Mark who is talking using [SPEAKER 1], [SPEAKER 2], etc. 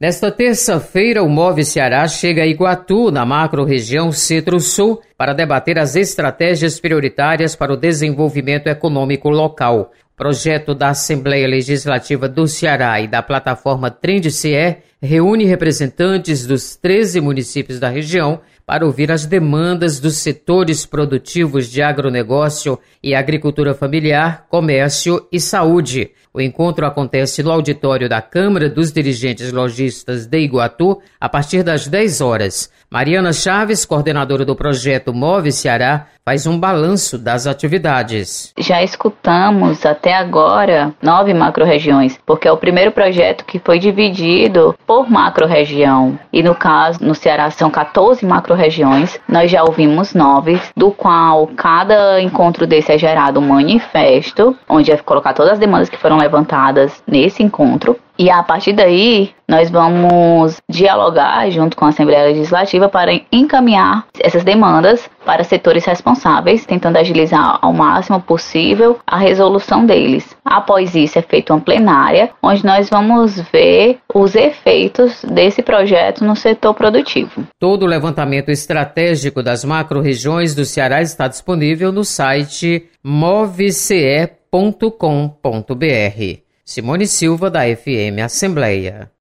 [SPEAKER 1] Nesta terça-feira, o Move Ceará chega a Iguatu, na macro-região Centro-Sul, para debater as estratégias prioritárias para o desenvolvimento econômico local. O projeto da Assembleia Legislativa do Ceará e da plataforma Trend-CE reúne representantes dos 13 municípios da região para ouvir as demandas dos setores produtivos de agronegócio e agricultura familiar, comércio e saúde. O encontro acontece no auditório da Câmara dos Dirigentes Lojistas de Iguatu, a partir das 10 horas. Mariana Chaves, coordenadora do projeto Move Ceará, faz um balanço das atividades.
[SPEAKER 2] Já escutamos até agora 9 macro-regiões, porque é o primeiro projeto que foi dividido por macro-região. E no caso, no Ceará são 14 macro-regiões, nós já ouvimos 9, do qual cada encontro desse é gerado um manifesto, onde é colocar todas as demandas que foram levantadas nesse encontro. E a partir daí, nós vamos dialogar junto com a Assembleia Legislativa para encaminhar essas demandas para setores responsáveis, tentando agilizar ao máximo possível a resolução deles. Após isso, é feita uma plenária, onde nós vamos ver os efeitos desse projeto no setor produtivo.
[SPEAKER 1] Todo o levantamento estratégico das macro-regiões do Ceará está disponível no site movece.com.br. Simone Silva, da FM Assembleia.